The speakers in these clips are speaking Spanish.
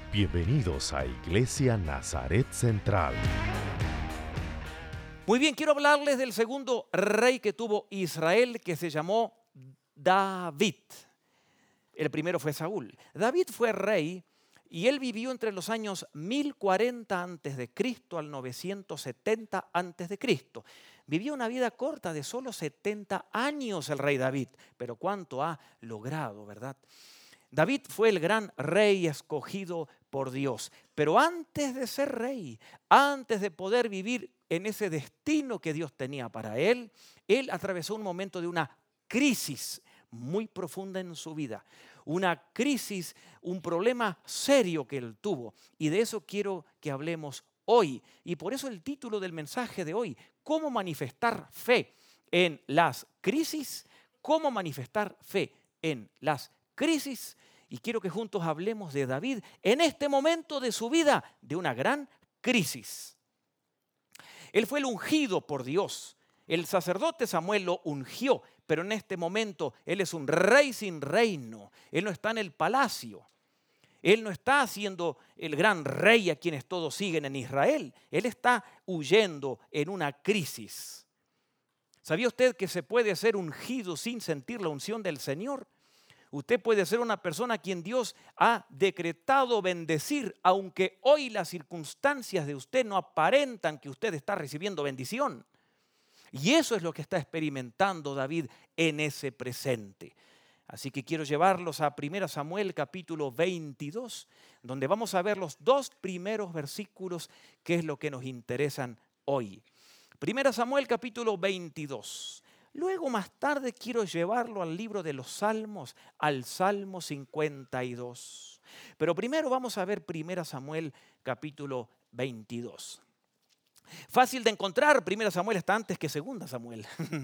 Bienvenidos a Iglesia Nazaret Central. Muy bien, quiero hablarles del segundo rey que tuvo Israel, que se llamó David. El primero fue Saúl. David fue rey y él vivió entre los años 1040 a.C. al 970 a.C. Vivió una vida corta de solo 70 años el rey David, pero cuánto ha logrado, ¿verdad? David fue el gran rey escogido por Dios, pero antes de ser rey, antes de poder vivir en ese destino que Dios tenía para él atravesó un momento de una crisis muy profunda en su vida. Una crisis, un problema serio que él tuvo. Y de eso quiero que hablemos hoy. Y por eso el título del mensaje de hoy, ¿cómo manifestar fe en las crisis? ¿Cómo manifestar fe en las crisis? Y quiero que juntos hablemos de David en este momento de su vida, de una gran crisis. Él fue el ungido por Dios. El sacerdote Samuel lo ungió, pero en este momento él es un rey sin reino. Él no está en el palacio. Él no está siendo el gran rey a quienes todos siguen en Israel. Él está huyendo en una crisis. ¿Sabía usted que se puede ser ungido sin sentir la unción del Señor? Usted puede ser una persona a quien Dios ha decretado bendecir, aunque hoy las circunstancias de usted no aparentan que usted está recibiendo bendición. Y eso es lo que está experimentando David en ese presente. Así que quiero llevarlos a 1 Samuel capítulo 22, donde vamos a ver los dos primeros versículos, que es lo que nos interesan hoy. 1 Samuel capítulo 22. Luego más tarde quiero llevarlo al libro de los Salmos, al Salmo 52. Pero primero vamos a ver 1 Samuel capítulo 22. Fácil de encontrar, 1 Samuel está antes que 2 Samuel.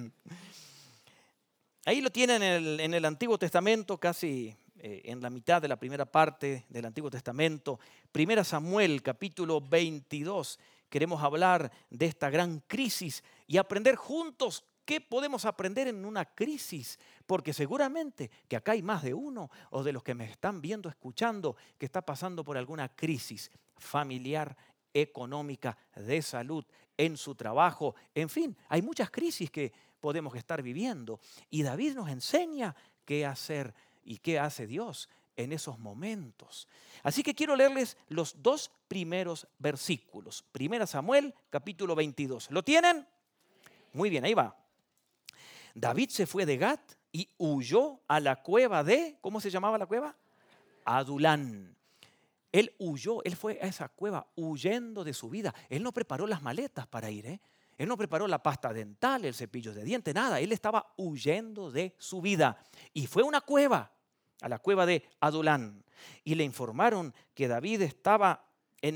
Ahí lo tienen en el Antiguo Testamento, casi en la mitad de la primera parte del Antiguo Testamento. 1 Samuel capítulo 22. Queremos hablar de esta gran crisis y aprender juntos qué podemos aprender en una crisis, porque seguramente que acá hay más de uno o de los que me están viendo, escuchando, que está pasando por alguna crisis familiar, económica, de salud, en su trabajo. En fin, hay muchas crisis que podemos estar viviendo y David nos enseña qué hacer y qué hace Dios en esos momentos. Así que quiero leerles los dos primeros versículos. 1 Samuel capítulo 22. ¿Lo tienen? Muy bien, ahí va. David se fue de Gat y huyó a la cueva de, ¿cómo se llamaba la cueva? Adulán. Él huyó, él fue a esa cueva huyendo de su vida. Él no preparó las maletas para ir, Él no preparó la pasta dental, el cepillo de diente, nada. Él estaba huyendo de su vida. Y fue a una cueva, a la cueva de Adulán. Y le informaron que David estaba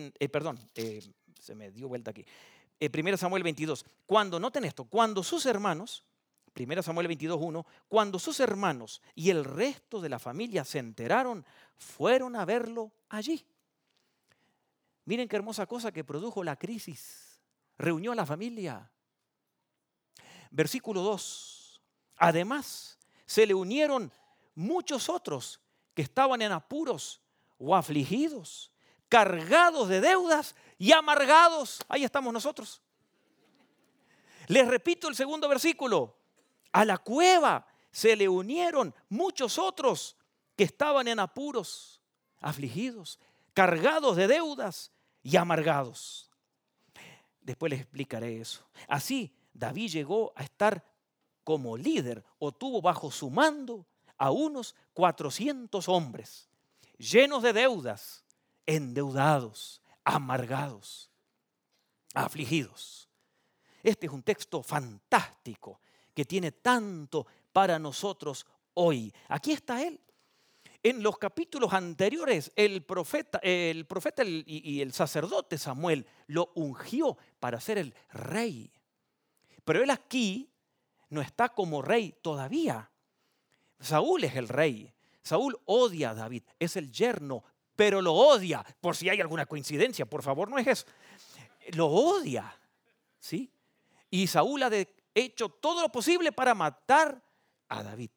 se me dio vuelta aquí. 1 Samuel 22. Noten esto, cuando sus hermanos... 1 Samuel 22:1, cuando sus hermanos y el resto de la familia se enteraron, fueron a verlo allí. Miren qué hermosa cosa que produjo la crisis. Reunió a la familia. Versículo 2. Además, se le unieron muchos otros que estaban en apuros o afligidos, cargados de deudas y amargados. Ahí estamos nosotros. Les repito el segundo versículo. A la cueva se le unieron muchos otros que estaban en apuros, afligidos, cargados de deudas y amargados. Después les explicaré eso. Así, David llegó a estar como líder o tuvo bajo su mando a unos 400 hombres, llenos de deudas, endeudados, amargados, afligidos. Este es un texto fantástico que tiene tanto para nosotros hoy. Aquí está él. En los capítulos anteriores, el profeta y el sacerdote Samuel lo ungió para ser el rey. Pero él aquí no está como rey todavía. Saúl es el rey. Saúl odia a David, es el yerno, pero lo odia. Por si hay alguna coincidencia, por favor, no es eso. Lo odia, ¿sí? Y Saúl ha hecho todo lo posible para matar a David.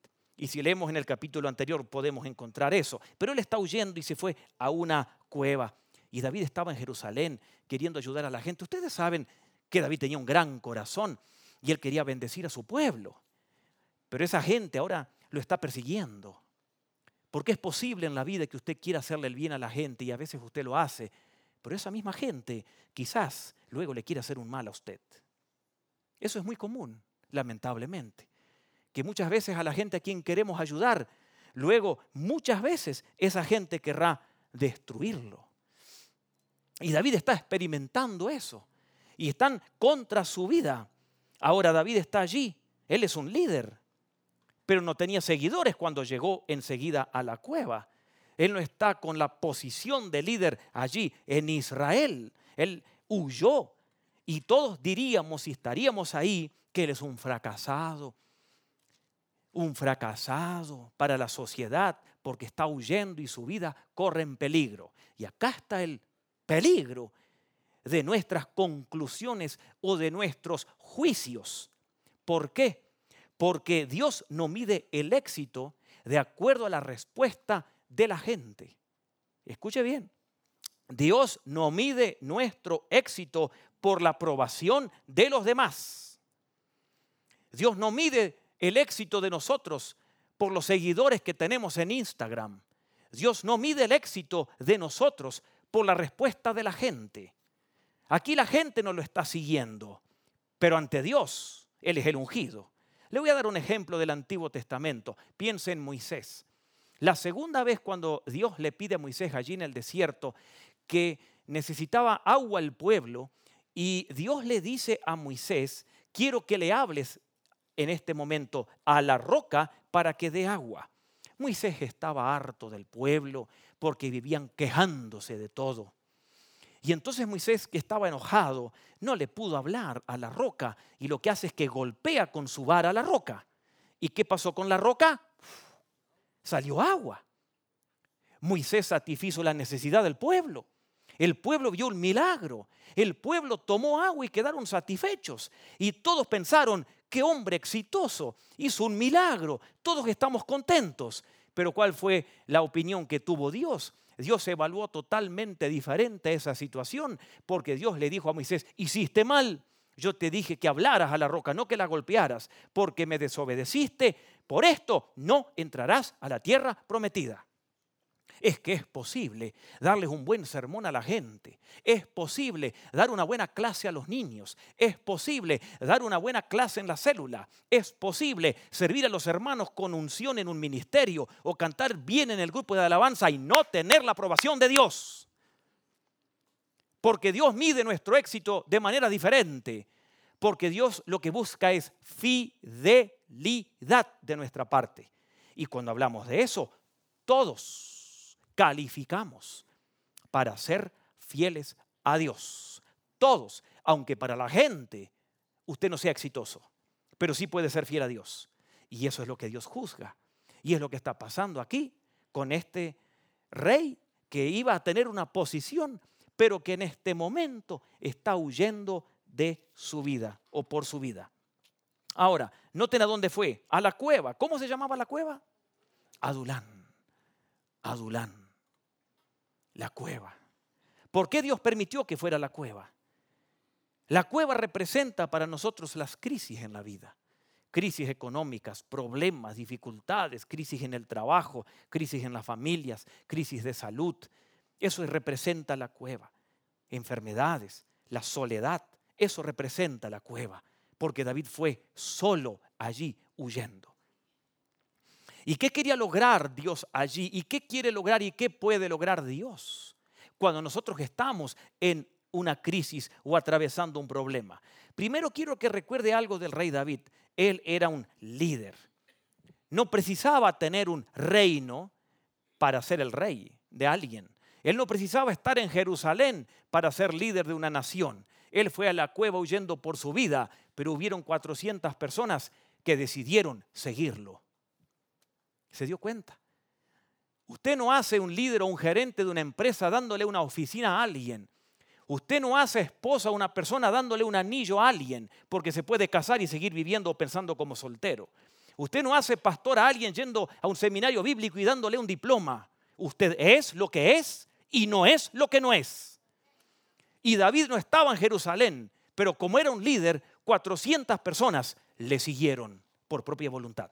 Y si leemos en el capítulo anterior podemos encontrar eso. Pero él está huyendo y se fue a una cueva. Y David estaba en Jerusalén queriendo ayudar a la gente. Ustedes saben que David tenía un gran corazón y él quería bendecir a su pueblo. Pero esa gente ahora lo está persiguiendo. Porque es posible en la vida que usted quiera hacerle el bien a la gente y a veces usted lo hace. Pero esa misma gente quizás luego le quiere hacer un mal a usted. Eso es muy común, lamentablemente. Que muchas veces a la gente a quien queremos ayudar, luego muchas veces esa gente querrá destruirlo. Y David está experimentando eso. Y están contra su vida. Ahora David está allí. Él es un líder. Pero no tenía seguidores cuando llegó enseguida a la cueva. Él no está con la posición de líder allí en Israel. Él huyó. Y todos diríamos, si estaríamos ahí, que él es un fracasado. Un fracasado para la sociedad porque está huyendo y su vida corre en peligro. Y acá está el peligro de nuestras conclusiones o de nuestros juicios. ¿Por qué? Porque Dios no mide el éxito de acuerdo a la respuesta de la gente. Escuche bien, Dios no mide nuestro éxito por la aprobación de los demás. Dios no mide el éxito de nosotros por los seguidores que tenemos en Instagram. Dios no mide el éxito de nosotros por la respuesta de la gente. Aquí la gente no lo está siguiendo, pero ante Dios, Él es el ungido. Le voy a dar un ejemplo del Antiguo Testamento. Piense en Moisés. La segunda vez cuando Dios le pide a Moisés allí en el desierto que necesitaba agua al pueblo y Dios le dice a Moisés, quiero que le hables en este momento a la roca para que dé agua. Moisés estaba harto del pueblo porque vivían quejándose de todo. Y entonces Moisés, que estaba enojado, no le pudo hablar a la roca y lo que hace es que golpea con su vara a la roca. ¿Y qué pasó con la roca? Salió agua. Moisés satisfizo la necesidad del pueblo. El pueblo vio un milagro. El pueblo tomó agua y quedaron satisfechos. Y todos pensaron, qué hombre exitoso, hizo un milagro. Todos estamos contentos. Pero ¿cuál fue la opinión que tuvo Dios? Dios evaluó totalmente diferente esa situación porque Dios le dijo a Moisés, hiciste mal. Yo te dije que hablaras a la roca, no que la golpearas, porque me desobedeciste. Por esto no entrarás a la tierra prometida. Es que es posible darles un buen sermón a la gente. Es posible dar una buena clase a los niños. Es posible dar una buena clase en la célula. Es posible servir a los hermanos con unción en un ministerio o cantar bien en el grupo de alabanza y no tener la aprobación de Dios. Porque Dios mide nuestro éxito de manera diferente. Porque Dios lo que busca es fidelidad de nuestra parte. Y cuando hablamos de eso, todos calificamos para ser fieles a Dios. Todos, aunque para la gente usted no sea exitoso, pero sí puede ser fiel a Dios. Y eso es lo que Dios juzga. Y es lo que está pasando aquí con este rey que iba a tener una posición, pero que en este momento está huyendo de su vida o por su vida. Ahora, noten a dónde fue, a la cueva. ¿Cómo se llamaba la cueva? Adulán. Adulán. La cueva. ¿Por qué Dios permitió que fuera la cueva? La cueva representa para nosotros las crisis en la vida. Crisis económicas, problemas, dificultades, crisis en el trabajo, crisis en las familias, crisis de salud. Eso representa la cueva. Enfermedades, la soledad, eso representa la cueva. Porque David fue solo allí huyendo. ¿Y qué quería lograr Dios allí? ¿Y qué quiere lograr y qué puede lograr Dios cuando nosotros estamos en una crisis o atravesando un problema? Primero quiero que recuerde algo del rey David. Él era un líder. No precisaba tener un reino para ser el rey de alguien. Él no precisaba estar en Jerusalén para ser líder de una nación. Él fue a la cueva huyendo por su vida, pero hubieron 400 personas que decidieron seguirlo. ¿Se dio cuenta? Usted no hace un líder o un gerente de una empresa dándole una oficina a alguien. Usted no hace esposa a una persona dándole un anillo a alguien porque se puede casar y seguir viviendo o pensando como soltero. Usted no hace pastor a alguien yendo a un seminario bíblico y dándole un diploma. Usted es lo que es y no es lo que no es. Y David no estaba en Jerusalén, pero como era un líder, 400 personas le siguieron por propia voluntad.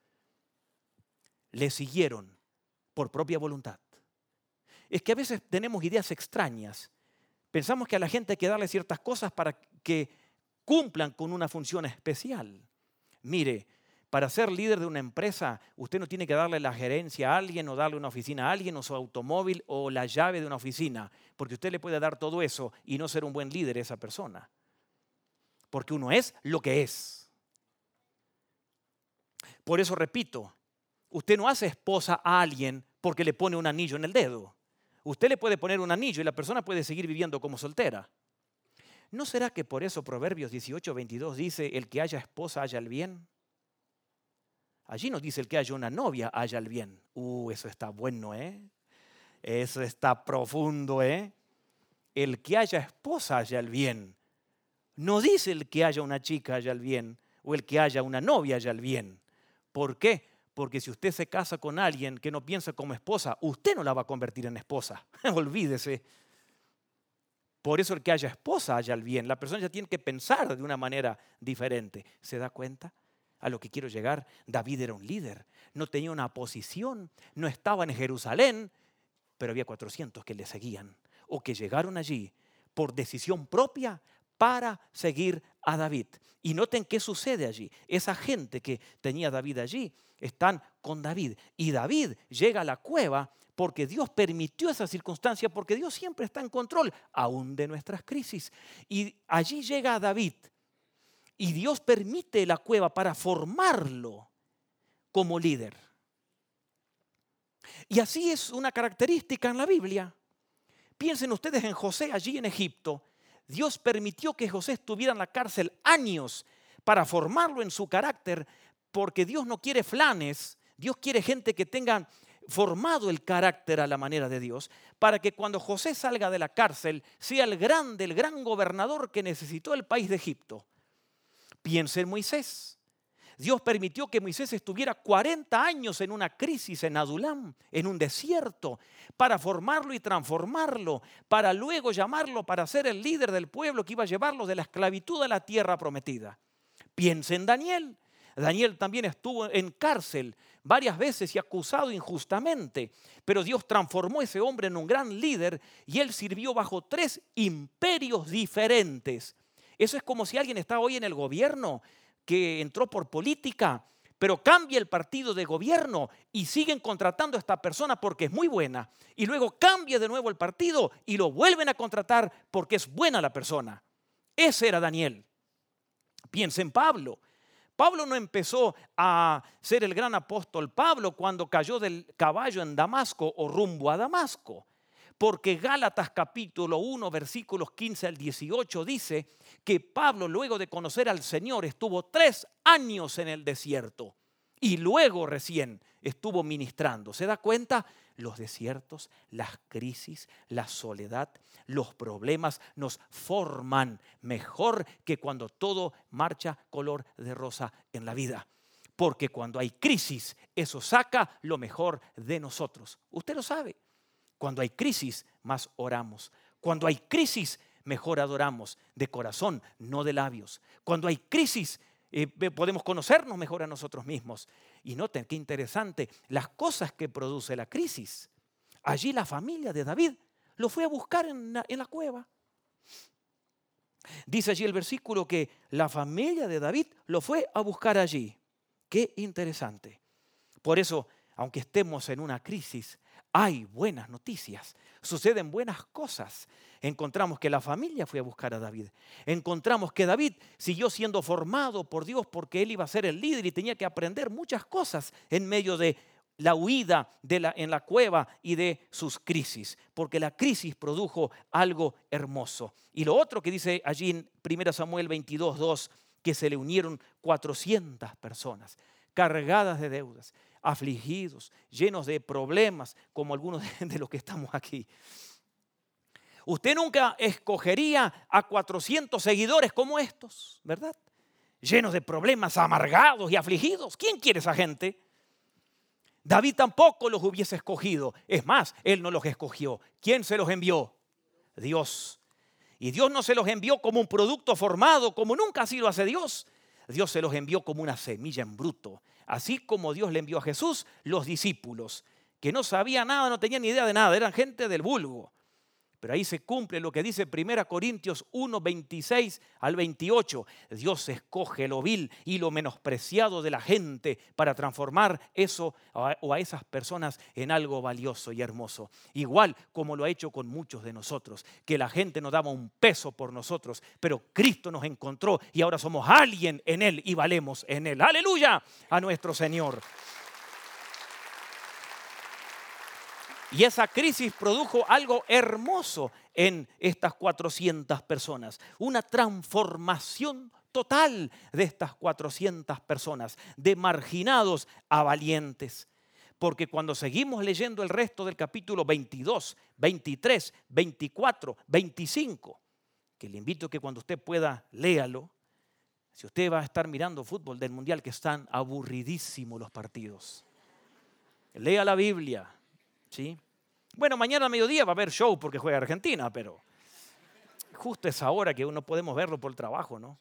Le siguieron por propia voluntad. Es que a veces tenemos ideas extrañas. Pensamos que a la gente hay que darle ciertas cosas para que cumplan con una función especial. Mire, para ser líder de una empresa, usted no tiene que darle la gerencia a alguien o darle una oficina a alguien o su automóvil o la llave de una oficina, porque usted le puede dar todo eso y no ser un buen líder a esa persona. Porque uno es lo que es. Por eso repito, usted no hace esposa a alguien porque le pone un anillo en el dedo. Usted le puede poner un anillo y la persona puede seguir viviendo como soltera. ¿No será que por eso Proverbios 18:22 dice, el que haya esposa haya el bien? Allí nos dice el que haya una novia haya el bien. Eso está bueno, ¿eh? Eso está profundo, ¿eh? El que haya esposa haya el bien. No dice el que haya una chica haya el bien o el que haya una novia haya el bien. ¿Por qué? Porque si usted se casa con alguien que no piensa como esposa, usted no la va a convertir en esposa. Olvídese. Por eso el que haya esposa haya el bien. La persona ya tiene que pensar de una manera diferente. ¿Se da cuenta a lo que quiero llegar? David era un líder. No tenía una posición. No estaba en Jerusalén. Pero había 400 que le seguían. O que llegaron allí por decisión propia para seguir a David. Y noten qué sucede allí. Esa gente que tenía a David allí están con David. Y David llega a la cueva porque Dios permitió esa circunstancia, porque Dios siempre está en control, aún de nuestras crisis. Y allí llega David. Y Dios permite la cueva para formarlo como líder. Y así es una característica en la Biblia. Piensen ustedes en José allí en Egipto. Dios permitió que José estuviera en la cárcel años para formarlo en su carácter, porque Dios no quiere flanes, Dios quiere gente que tenga formado el carácter a la manera de Dios, para que cuando José salga de la cárcel sea el gran gobernador que necesitó el país de Egipto. Piensa en Moisés. Dios permitió que Moisés estuviera 40 años en una crisis en Adulam, en un desierto, para formarlo y transformarlo, para luego llamarlo para ser el líder del pueblo que iba a llevarlo de la esclavitud a la tierra prometida. Piensa en Daniel. Daniel también estuvo en cárcel varias veces y acusado injustamente, pero Dios transformó a ese hombre en un gran líder y él sirvió bajo 3 imperios diferentes. Eso es como si alguien está hoy en el gobierno que entró por política, pero cambia el partido de gobierno y siguen contratando a esta persona porque es muy buena. Y luego cambia de nuevo el partido y lo vuelven a contratar porque es buena la persona. Ese era Daniel. Piensa en Pablo. Pablo no empezó a ser el gran apóstol Pablo cuando cayó del caballo en Damasco o rumbo a Damasco. Porque Gálatas capítulo 1 versículos 15 al 18 dice que Pablo luego de conocer al Señor estuvo 3 años en el desierto y luego recién estuvo ministrando. ¿Se da cuenta? Los desiertos, las crisis, la soledad, los problemas nos forman mejor que cuando todo marcha color de rosa en la vida. Porque cuando hay crisis, eso saca lo mejor de nosotros. Usted lo sabe. Cuando hay crisis, más oramos. Cuando hay crisis, mejor adoramos de corazón, no de labios. Cuando hay crisis, podemos conocernos mejor a nosotros mismos. Y noten qué interesante, las cosas que produce la crisis. Allí la familia de David lo fue a buscar en la cueva. Dice allí el versículo que la familia de David lo fue a buscar allí. Qué interesante. Por eso, aunque estemos en una crisis, hay buenas noticias, suceden buenas cosas. Encontramos que la familia fue a buscar a David. Encontramos que David siguió siendo formado por Dios porque él iba a ser el líder y tenía que aprender muchas cosas en medio de la huida en la cueva y de sus crisis. Porque la crisis produjo algo hermoso. Y lo otro que dice allí en 1 Samuel 22:2, que se le unieron 400 personas cargadas de deudas, afligidos, llenos de problemas, como algunos de los que estamos aquí. Usted nunca escogería a 400 seguidores como estos, ¿verdad? llenos de problemas, amargados y afligidos. ¿Quién quiere esa gente? David tampoco los hubiese escogido. Es más, él no los escogió. ¿Quién se los envió? Dios. Y Dios no se los envió como un producto formado, como nunca así lo hace Dios. Dios se los envió como una semilla en bruto. Así como Dios le envió a Jesús, los discípulos, que no sabían nada, no tenían ni idea de nada, eran gente del vulgo. Pero ahí se cumple lo que dice 1 Corintios 1, 26 al 28. Dios escoge lo vil y lo menospreciado de la gente para transformar eso o a esas personas en algo valioso y hermoso. Igual como lo ha hecho con muchos de nosotros, que la gente no daba un peso por nosotros, pero Cristo nos encontró y ahora somos alguien en Él y valemos en Él. ¡Aleluya! A nuestro Señor. Y esa crisis produjo algo hermoso en estas 400 personas. Una transformación total de estas 400 personas, de marginados a valientes. Porque cuando seguimos leyendo el resto del capítulo 22, 23, 24, 25, que le invito a que cuando usted pueda, léalo. Si usted va a estar mirando fútbol del Mundial, que están aburridísimos los partidos. Lea la Biblia. ¿Sí? Bueno, mañana a mediodía va a haber show porque juega Argentina, pero justo es ahora que no podemos verlo por el trabajo, ¿no?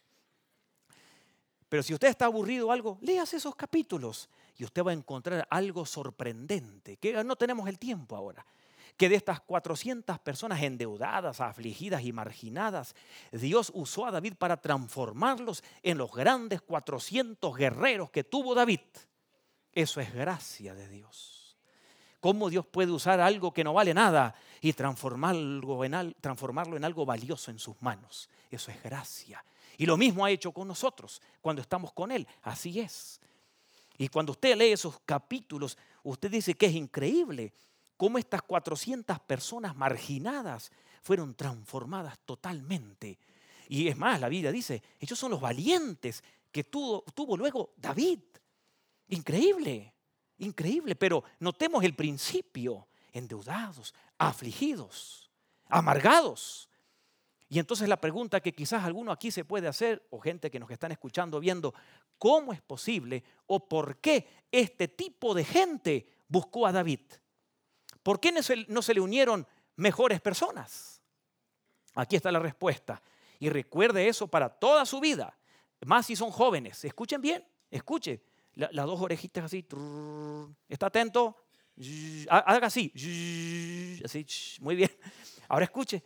Pero si usted está aburrido o algo, léase esos capítulos y usted va a encontrar algo sorprendente, que no tenemos el tiempo ahora. Que de estas 400 personas endeudadas, afligidas y marginadas, Dios usó a David para transformarlos en los grandes 400 guerreros que tuvo David. Eso es gracia de Dios. ¿Cómo Dios puede usar algo que no vale nada y transformarlo en algo valioso en sus manos? Eso es gracia. Y lo mismo ha hecho con nosotros cuando estamos con Él. Así es. Y cuando usted lee esos capítulos, usted dice que es increíble cómo estas 400 personas marginadas fueron transformadas totalmente. Y es más, la Biblia dice, ellos son los valientes que tuvo luego David. Increíble. Increíble, pero notemos el principio: endeudados, afligidos, amargados. Y entonces la pregunta que quizás alguno aquí se puede hacer, o gente que nos están escuchando, viendo, ¿cómo es posible o por qué este tipo de gente buscó a David? ¿Por qué no se le unieron mejores personas? Aquí está la respuesta. Y recuerde eso para toda su vida, más si son jóvenes. Escuchen bien, escuchen. Las dos orejitas así, ¿está atento? Haga así, así, muy bien. Ahora escuche.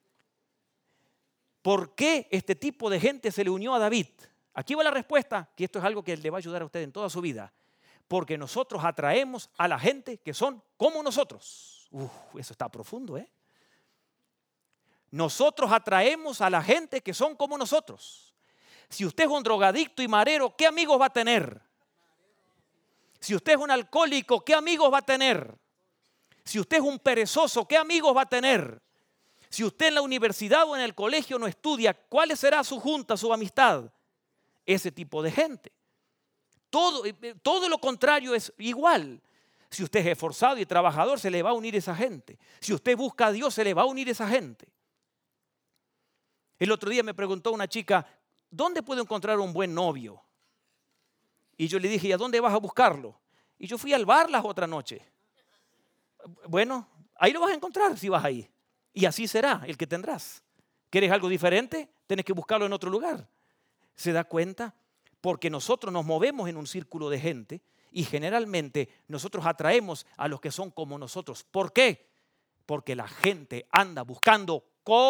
¿Por qué este tipo de gente se le unió a David? Aquí va la respuesta, que esto es algo que le va a ayudar a usted en toda su vida. Porque nosotros atraemos a la gente que son como nosotros. Eso está profundo, ¿eh? Nosotros atraemos a la gente que son como nosotros. Si usted es un drogadicto y marero, ¿qué amigos va a tener? Si usted es un alcohólico, ¿qué amigos va a tener? Si usted es un perezoso, ¿qué amigos va a tener? Si usted en la universidad o en el colegio no estudia, ¿cuál será su junta, su amistad? Ese tipo de gente. Todo lo contrario es igual. Si usted es esforzado y trabajador, se le va a unir esa gente. Si usted busca a Dios, se le va a unir esa gente. El otro día me preguntó una chica, ¿dónde puedo encontrar un buen novio? Y yo le dije, ¿y a dónde vas a buscarlo? Y yo fui al bar la otra noche. Bueno, ahí lo vas a encontrar si vas ahí. Y así será el que tendrás. ¿Quieres algo diferente? Tienes que buscarlo en otro lugar. ¿Se da cuenta? Porque nosotros nos movemos en un círculo de gente y generalmente nosotros atraemos a los que son como nosotros. ¿Por qué? Porque la gente anda buscando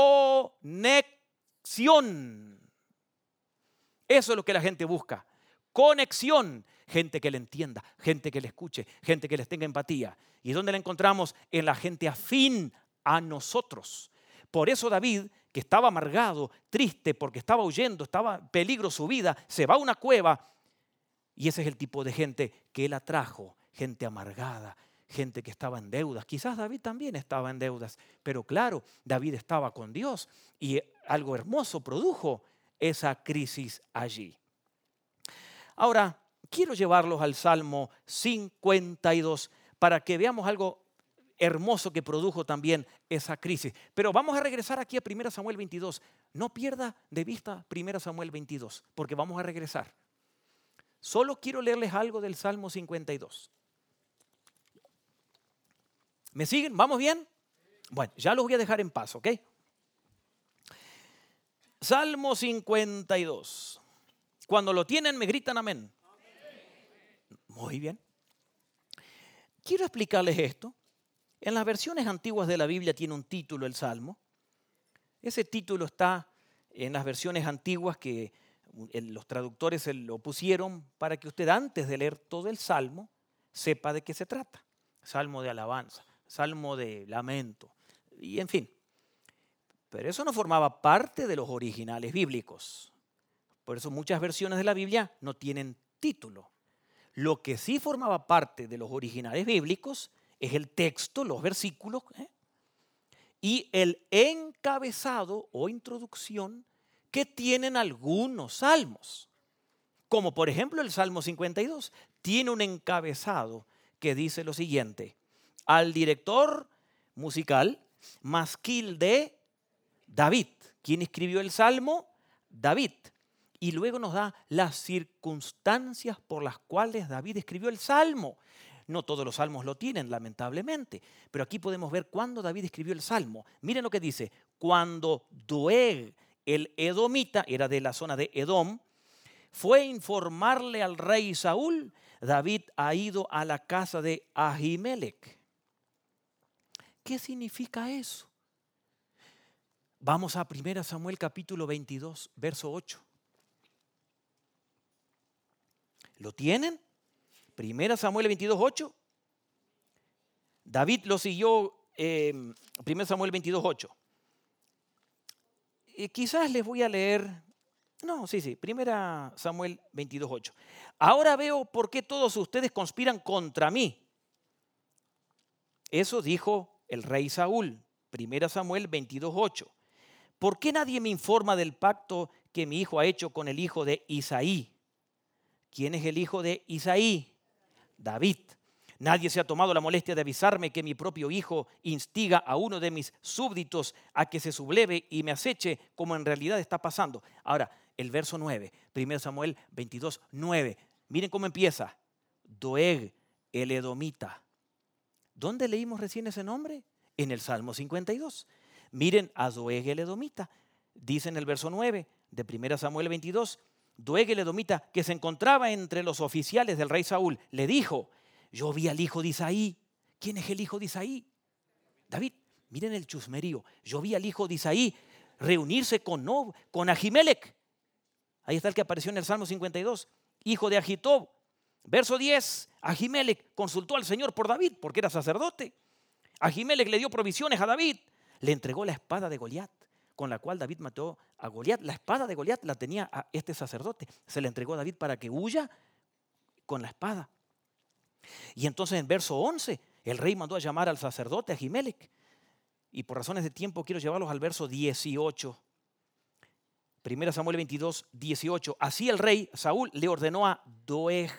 conexión. Eso es lo que la gente busca. Conexión, gente que le entienda, gente que le escuche, gente que les tenga empatía. ¿Y dónde la encontramos? En la gente afín a nosotros. Por eso David, que estaba amargado, triste, porque estaba huyendo, estaba en peligro su vida, se va a una cueva. Y ese es el tipo de gente que él atrajo, gente amargada, gente que estaba en deudas. Quizás David también estaba en deudas, pero claro, David estaba con Dios y algo hermoso produjo esa crisis allí. Ahora, quiero llevarlos al Salmo 52 para que veamos algo hermoso que produjo también esa crisis. Pero vamos a regresar aquí a 1 Samuel 22. No pierda de vista 1 Samuel 22, porque vamos a regresar. Solo quiero leerles algo del Salmo 52. ¿Me siguen? ¿Vamos bien? Bueno, ya los voy a dejar en paz, ¿ok? Salmo 52. Cuando lo tienen, me gritan amén. Muy bien. Quiero explicarles esto. En las versiones antiguas de la Biblia tiene un título el Salmo. Ese título está en las versiones antiguas que los traductores se lo pusieron para que usted antes de leer todo el Salmo sepa de qué se trata. Salmo de alabanza, salmo de lamento y en fin. Pero eso no formaba parte de los originales bíblicos. Por eso muchas versiones de la Biblia no tienen título. Lo que sí formaba parte de los originales bíblicos es el texto, los versículos, y el encabezado o introducción que tienen algunos salmos. Como por ejemplo el Salmo 52 tiene un encabezado que dice lo siguiente: al director musical, masquil de David. ¿Quién escribió el Salmo? David. Y luego nos da las circunstancias por las cuales David escribió el Salmo. No todos los salmos lo tienen, lamentablemente. Pero aquí podemos ver cuándo David escribió el Salmo. Miren lo que dice. Cuando Doeg, el edomita, era de la zona de Edom, fue a informarle al rey Saúl, David ha ido a la casa de Ahimelech. ¿Qué significa eso? Vamos a 1 Samuel capítulo 22, verso 8. ¿Lo tienen? 1 Samuel 22, 8. David lo siguió, 1 Samuel 22, 8. Quizás les voy a leer, 1 Samuel 22, 8. Ahora veo por qué todos ustedes conspiran contra mí. Eso dijo el rey Saúl, 1 Samuel 22, 8. ¿Por qué nadie me informa del pacto que mi hijo ha hecho con el hijo de Isaí? ¿Quién es el hijo de Isaí? David. Nadie se ha tomado la molestia de avisarme que mi propio hijo instiga a uno de mis súbditos a que se subleve y me aceche como en realidad está pasando. Ahora, el verso 9, 1 Samuel 22, 9. Miren cómo empieza. Doeg, el edomita. ¿Dónde leímos recién ese nombre? En el Salmo 52. Miren a Doeg, el edomita. Dice en el verso 9 de 1 Samuel 22. Doeg el edomita, que se encontraba entre los oficiales del rey Saúl, le dijo: yo vi al hijo de Isaí. ¿Quién es el hijo de Isaí? David. Miren el chusmerío. Yo vi al hijo de Isaí reunirse con Nob, con Ahimelech. Ahí está el que apareció en el Salmo 52. Hijo de Ahitob. Verso 10. Ahimelech consultó al Señor por David porque era sacerdote. Ahimelech le dio provisiones a David. Le entregó la espada de Goliat, con la cual David mató a Goliat. La espada de Goliat la tenía a este sacerdote. Se la entregó a David para que huya con la espada. Y entonces en verso 11, el rey mandó a llamar al sacerdote Ahimelech. Y por razones de tiempo quiero llevarlos al verso 18. 1 Samuel 22, 18. Así el rey Saúl le ordenó a Doeg: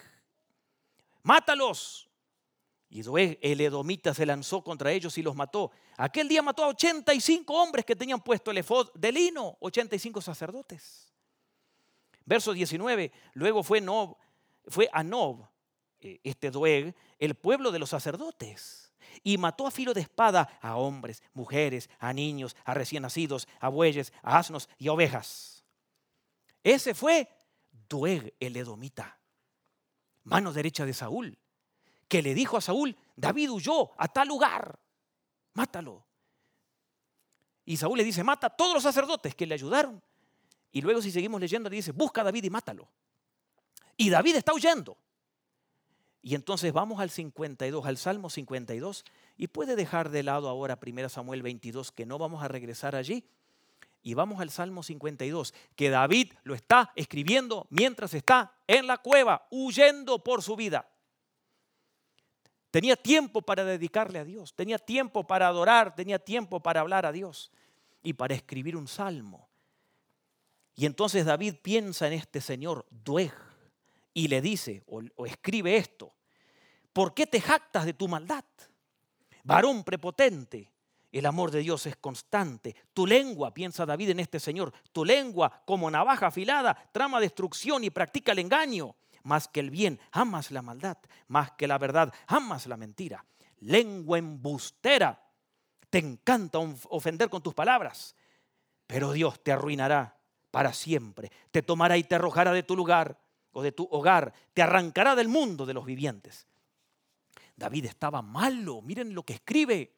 mátalos. Y Doeg, el edomita, se lanzó contra ellos y los mató. Aquel día mató a 85 hombres que tenían puesto el efod de lino, 85 sacerdotes. Verso 19, luego fue a Nob, este Doeg, el pueblo de los sacerdotes, y mató a filo de espada a hombres, mujeres, a niños, a recién nacidos, a bueyes, a asnos y a ovejas. Ese fue Doeg, el edomita, mano derecha de Saúl, que le dijo a Saúl: David huyó a tal lugar, mátalo. Y Saúl le dice: mata a todos los sacerdotes que le ayudaron. Y luego, si seguimos leyendo, le dice: busca a David y mátalo. Y David está huyendo. Y entonces vamos al 52, al Salmo 52, y puede dejar de lado ahora 1 Samuel 22, que no vamos a regresar allí. Y vamos al Salmo 52, que David lo está escribiendo mientras está en la cueva, huyendo por su vida. Tenía tiempo para dedicarle a Dios, tenía tiempo para adorar, tenía tiempo para hablar a Dios y para escribir un salmo. Y entonces David piensa en este señor Doeg y le dice o escribe esto: ¿por qué te jactas de tu maldad? varón prepotente. El amor de Dios es constante. Tu lengua, piensa David en este Señor, tu lengua como navaja afilada trama destrucción y practica el engaño. Más que el bien, amas la maldad. Más que la verdad, amas la mentira. Lengua embustera, te encanta ofender con tus palabras. Pero Dios te arruinará para siempre. Te tomará y te arrojará de tu lugar o de tu hogar. Te arrancará del mundo de los vivientes. David estaba malo. Miren lo que escribe.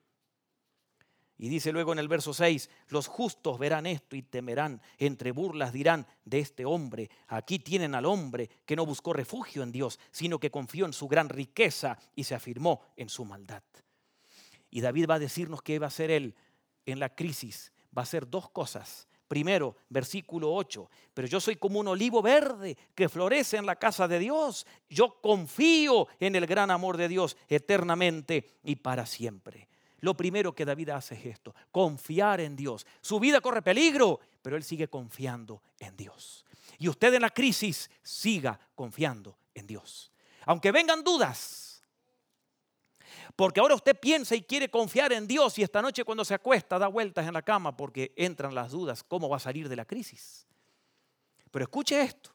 Y dice luego en el verso 6, los justos verán esto y temerán, entre burlas dirán de este hombre. Aquí tienen al hombre que no buscó refugio en Dios, sino que confió en su gran riqueza y se afirmó en su maldad. Y David va a decirnos que va a hacer él en la crisis. Va a hacer dos cosas. Primero, versículo 8, pero yo soy como un olivo verde que florece en la casa de Dios. Yo confío en el gran amor de Dios eternamente y para siempre. Lo primero que David hace es esto, confiar en Dios. Su vida corre peligro, pero él sigue confiando en Dios. Y usted en la crisis siga confiando en Dios. Aunque vengan dudas, porque ahora usted piensa y quiere confiar en Dios y esta noche cuando se acuesta da vueltas en la cama porque entran las dudas, ¿cómo va a salir de la crisis? Pero escuche esto,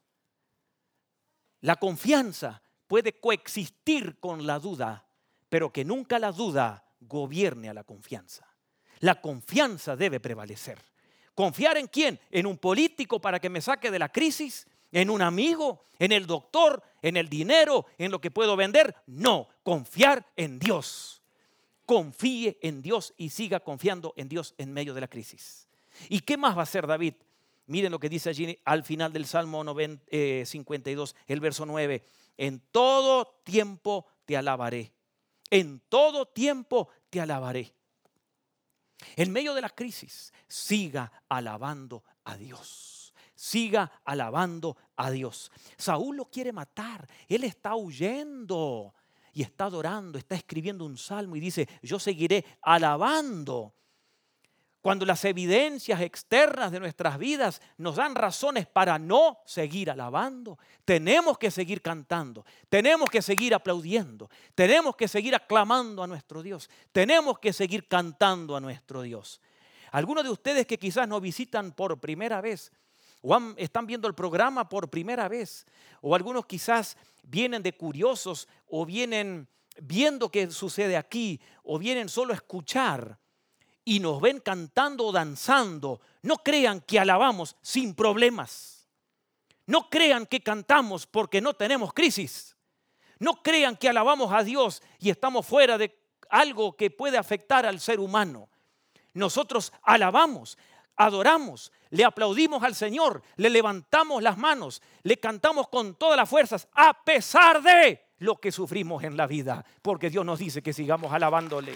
la confianza puede coexistir con la duda, pero que nunca la duda gobierne a la confianza. La confianza debe prevalecer. ¿Confiar en quién? ¿En un político para que me saque de la crisis? ¿En un amigo? ¿En el doctor? ¿En el dinero? ¿En lo que puedo vender? No, confiar en Dios. Confíe en Dios y siga confiando en Dios en medio de la crisis. ¿Y qué más va a hacer David? Miren lo que dice allí al final del Salmo 52, el verso 9. En todo tiempo te alabaré. En todo tiempo te alabaré. En medio de la crisis, siga alabando a Dios. Siga alabando a Dios. Saúl lo quiere matar. Él está huyendo y está adorando, está escribiendo un salmo y dice, yo seguiré alabando. Cuando las evidencias externas de nuestras vidas nos dan razones para no seguir alabando, tenemos que seguir cantando, tenemos que seguir aplaudiendo, tenemos que seguir aclamando a nuestro Dios, tenemos que seguir cantando a nuestro Dios. Algunos de ustedes que quizás nos visitan por primera vez o están viendo el programa por primera vez, o algunos quizás vienen de curiosos o vienen viendo qué sucede aquí o vienen solo a escuchar y nos ven cantando o danzando, no crean que alabamos sin problemas. No crean que cantamos porque no tenemos crisis. No crean que alabamos a Dios y estamos fuera de algo que puede afectar al ser humano. Nosotros alabamos, adoramos, le aplaudimos al Señor, le levantamos las manos, le cantamos con todas las fuerzas, a pesar de lo que sufrimos en la vida, porque Dios nos dice que sigamos alabándole.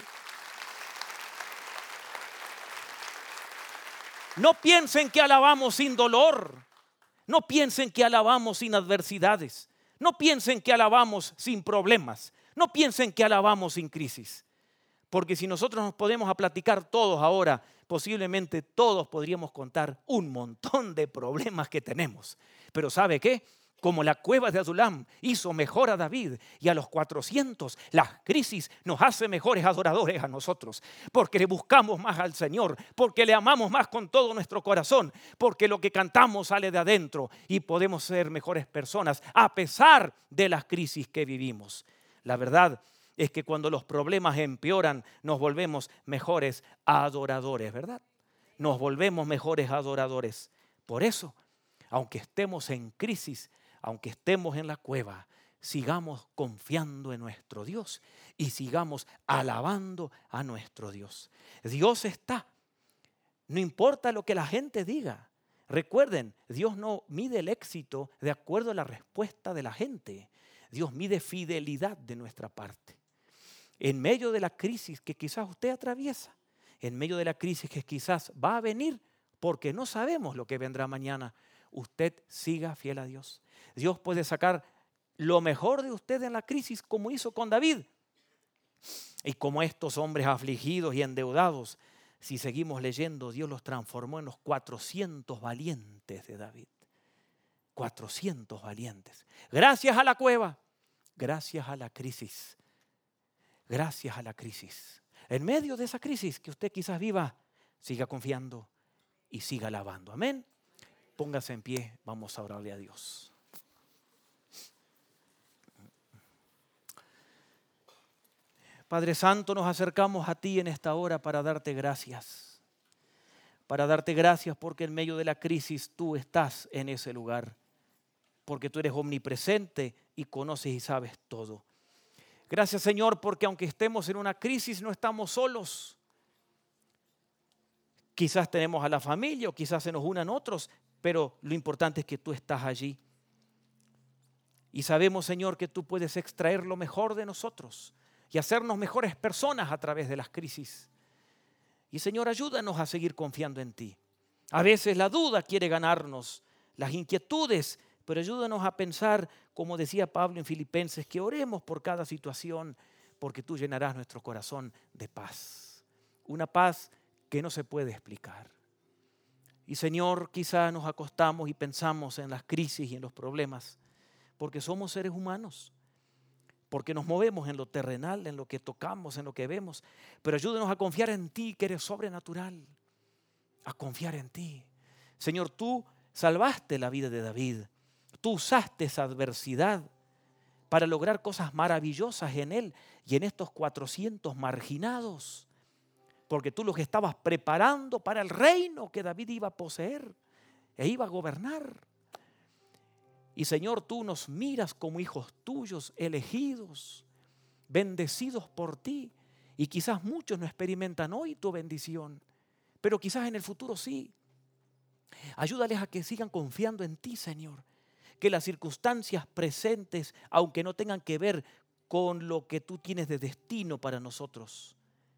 No piensen que alabamos sin dolor. No piensen que alabamos sin adversidades. No piensen que alabamos sin problemas. No piensen que alabamos sin crisis. Porque si nosotros nos podemos a platicar todos ahora, posiblemente todos podríamos contar un montón de problemas que tenemos. Pero ¿sabe qué? Como la cueva de Adulam hizo mejor a David y a los 400, la crisis nos hace mejores adoradores a nosotros. Porque le buscamos más al Señor, porque le amamos más con todo nuestro corazón, porque lo que cantamos sale de adentro y podemos ser mejores personas a pesar de las crisis que vivimos. La verdad es que cuando los problemas empeoran, nos volvemos mejores adoradores, ¿verdad? Nos volvemos mejores adoradores. Por eso, aunque estemos en crisis, aunque estemos en la cueva, sigamos confiando en nuestro Dios y sigamos alabando a nuestro Dios. Dios está. No importa lo que la gente diga. Recuerden, Dios no mide el éxito de acuerdo a la respuesta de la gente. Dios mide fidelidad de nuestra parte. En medio de la crisis que quizás usted atraviesa, en medio de la crisis que quizás va a venir, porque no sabemos lo que vendrá mañana, usted siga fiel a Dios. Dios puede sacar lo mejor de usted en la crisis como hizo con David. Y como estos hombres afligidos y endeudados, si seguimos leyendo, Dios los transformó en los 400 valientes de David. 400 valientes. Gracias a la cueva, gracias a la crisis. Gracias a la crisis. En medio de esa crisis que usted quizás viva, siga confiando y siga alabando. Amén. Póngase en pie, vamos a orarle a Dios. Padre Santo, nos acercamos a ti en esta hora para darte gracias. Para darte gracias porque en medio de la crisis tú estás en ese lugar. Porque tú eres omnipresente y conoces y sabes todo. Gracias, Señor, porque aunque estemos en una crisis no estamos solos. Quizás tenemos a la familia o quizás se nos unan otros, pero lo importante es que tú estás allí. Y sabemos, Señor, que tú puedes extraer lo mejor de nosotros y hacernos mejores personas a través de las crisis. Y, Señor, ayúdanos a seguir confiando en ti. A veces la duda quiere ganarnos, las inquietudes, pero ayúdanos a pensar, como decía Pablo en Filipenses, que oremos por cada situación, porque tú llenarás nuestro corazón de paz. Una paz que no se puede explicar. Y, Señor, quizá nos acostamos y pensamos en las crisis y en los problemas, porque somos seres humanos, porque nos movemos en lo terrenal, en lo que tocamos, en lo que vemos. Pero ayúdanos a confiar en ti, que eres sobrenatural, a confiar en ti. Señor, tú salvaste la vida de David. Tú usaste esa adversidad para lograr cosas maravillosas en él y en estos 400 marginados, porque tú los estabas preparando para el reino que David iba a poseer e iba a gobernar. Y, Señor, tú nos miras como hijos tuyos, elegidos, bendecidos por ti. Y quizás muchos no experimentan hoy tu bendición, pero quizás en el futuro sí. Ayúdales a que sigan confiando en ti, Señor. Que las circunstancias presentes, aunque no tengan que ver con lo que tú tienes de destino para nosotros,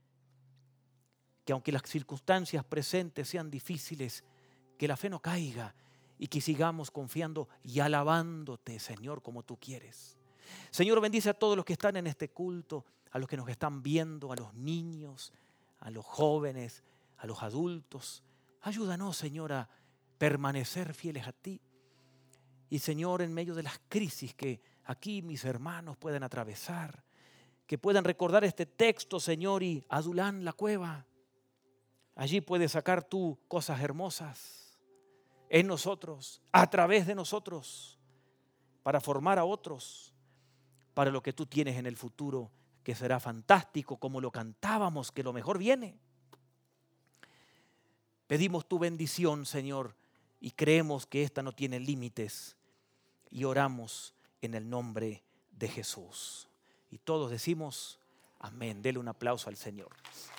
que aunque las circunstancias presentes sean difíciles, que la fe no caiga y que sigamos confiando y alabándote, Señor, como tú quieres. Señor, bendice a todos los que están en este culto, a los que nos están viendo, a los niños, a los jóvenes, a los adultos. Ayúdanos, Señor, a permanecer fieles a ti. Y, Señor, en medio de las crisis que aquí mis hermanos puedan atravesar, que puedan recordar este texto, Señor, y Adulán, la cueva. Allí puedes sacar tú cosas hermosas en nosotros, a través de nosotros, para formar a otros, para lo que tú tienes en el futuro, que será fantástico, como lo cantábamos, que lo mejor viene. Pedimos tu bendición, Señor, y creemos que esta no tiene límites, y oramos en el nombre de Jesús. Y todos decimos amén. Dele un aplauso al Señor.